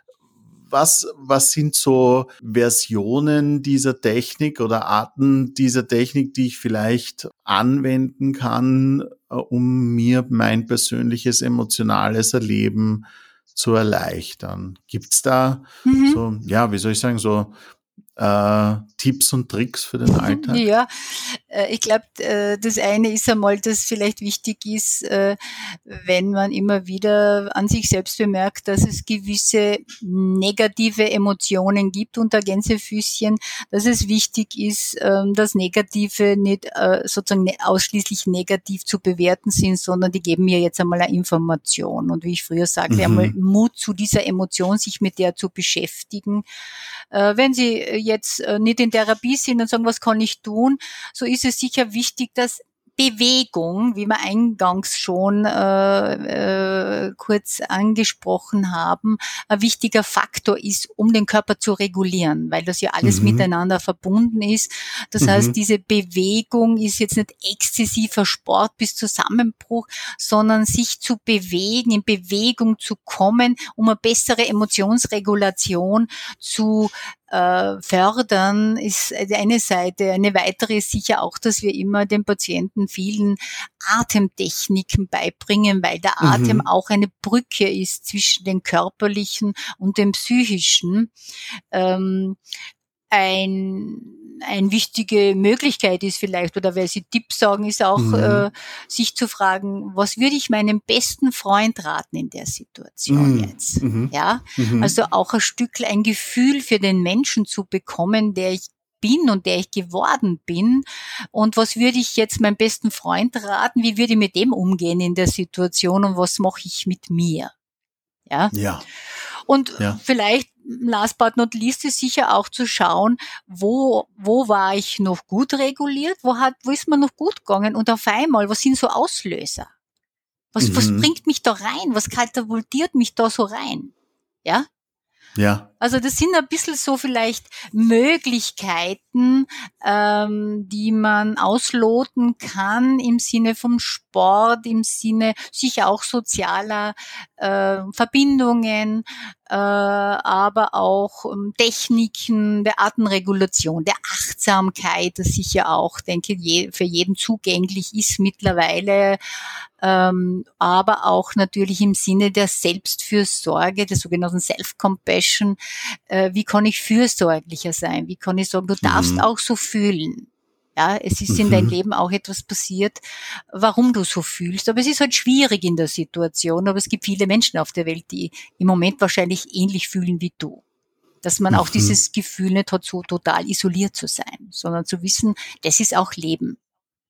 Was, was sind so Versionen dieser Technik oder Arten dieser Technik, die ich vielleicht anwenden kann, um mir mein persönliches emotionales Erleben zu erleichtern? Gibt's da Mhm. so, ja, wie soll ich sagen, so äh, Tipps und Tricks für den Alltag? Ja, äh, ich glaube, äh, das eine ist einmal, dass vielleicht wichtig ist, äh, wenn man immer wieder an sich selbst bemerkt, dass es gewisse negative Emotionen gibt unter Gänsefüßchen, dass es wichtig ist, ähm, dass Negative nicht äh, sozusagen ne- ausschließlich negativ zu bewerten sind, sondern die geben mir jetzt einmal eine Information. Und wie ich früher sagte, einmal Mhm. Mut zu dieser Emotion, sich mit der zu beschäftigen. Äh, wenn Sie jetzt äh, nicht in Therapie sind und sagen, was kann ich tun, so ist es sicher wichtig, dass Bewegung, wie wir eingangs schon äh, äh, kurz angesprochen haben, ein wichtiger Faktor ist, um den Körper zu regulieren, weil das ja alles Mhm. miteinander verbunden ist. Das heißt, Mhm. diese Bewegung ist jetzt nicht exzessiver Sport bis Zusammenbruch, sondern sich zu bewegen, in Bewegung zu kommen, um eine bessere Emotionsregulation zu äh, fördern, ist eine Seite. Eine weitere ist sicher auch, dass wir immer den Patienten vielen Atemtechniken beibringen, weil der Atem Mhm. auch eine Brücke ist zwischen dem körperlichen und dem psychischen. Ähm, ein eine wichtige Möglichkeit ist vielleicht, oder weil Sie Tipps sagen, ist auch, äh, Mhm. sich zu fragen, was würde ich meinem besten Freund raten in der Situation Mhm. jetzt? Mhm. Ja, Mhm. also auch ein Stück ein Gefühl für den Menschen zu bekommen, der ich bin und der ich geworden bin. Und was würde ich jetzt meinem besten Freund raten? Wie würde ich mit dem umgehen in der Situation und was mache ich mit mir? Ja. Ja, Und ja. vielleicht, last but not least, ist sicher auch zu schauen, wo, wo war ich noch gut reguliert, wo hat, wo ist mir noch gut gegangen, und auf einmal, was sind so Auslöser? Was, was Mhm. bringt mich da rein? Was katapultiert mich da so rein? Ja? Ja. Also das sind ein bisschen so vielleicht Möglichkeiten, ähm, die man ausloten kann im Sinne vom Sport, im Sinne sicher auch sozialer äh, Verbindungen, äh, aber auch ähm, Techniken der Atemregulation, der Achtsamkeit, das sicher auch, denke ich, für jeden zugänglich ist mittlerweile, ähm, aber auch natürlich im Sinne der Selbstfürsorge, der sogenannten Self-Compassion. Äh, wie kann ich fürsorglicher sein? Wie kann ich sagen, du darfst Mhm. auch so fühlen? Ja, es ist in Mhm. deinem Leben auch etwas passiert, warum du so fühlst. Aber es ist halt schwierig in der Situation. Aber es gibt viele Menschen auf der Welt, die im Moment wahrscheinlich ähnlich fühlen wie du. Dass man auch Mhm. dieses Gefühl nicht hat, so total isoliert zu sein, sondern zu wissen, das ist auch Leben.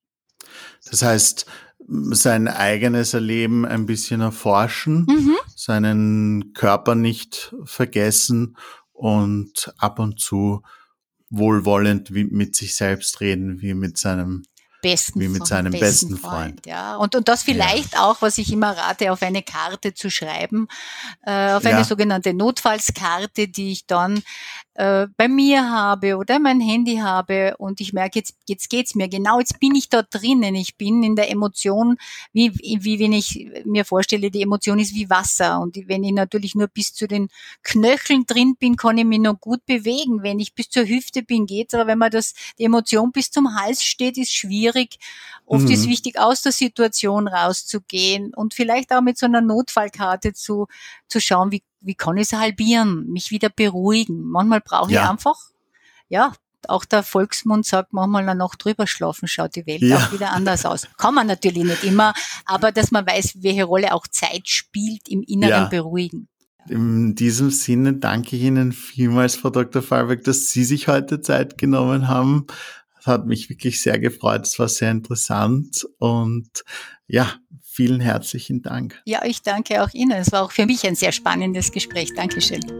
Das heißt, sein eigenes Erleben ein bisschen erforschen, Mhm. seinen Körper nicht vergessen und ab und zu wohlwollend wie mit sich selbst reden, wie mit seinem Besten, wie mit seinem besten besten Freund, Freund. ja. Und, und das vielleicht Ja. auch, was ich immer rate, auf eine Karte zu schreiben, äh, auf eine Ja. sogenannte Notfallskarte, die ich dann äh, bei mir habe oder mein Handy habe und ich merke, jetzt, jetzt geht's mir genau, jetzt bin ich da drinnen, ich bin in der Emotion, wie, wie wenn ich mir vorstelle, die Emotion ist wie Wasser und wenn ich natürlich nur bis zu den Knöcheln drin bin, kann ich mich noch gut bewegen. Wenn ich bis zur Hüfte bin, geht's, aber wenn man das, die Emotion bis zum Hals steht, ist schwierig. Oft ist Mhm. wichtig, aus der Situation rauszugehen und vielleicht auch mit so einer Notfallkarte zu, zu schauen, wie, wie kann ich es halbieren, mich wieder beruhigen. Manchmal brauche ich Ja. einfach, ja, auch der Volksmund sagt, manchmal eine Nacht drüber schlafen, schaut die Welt Ja. auch wieder anders aus. Kann man natürlich nicht immer, aber dass man weiß, welche Rolle auch Zeit spielt im inneren Ja. Beruhigen. In diesem Sinne danke ich Ihnen vielmals, Frau Doktor Fallberg, dass Sie sich heute Zeit genommen haben. Das hat mich wirklich sehr gefreut. Es war sehr interessant und ja, vielen herzlichen Dank. Ja, ich danke auch Ihnen. Es war auch für mich ein sehr spannendes Gespräch. Dankeschön.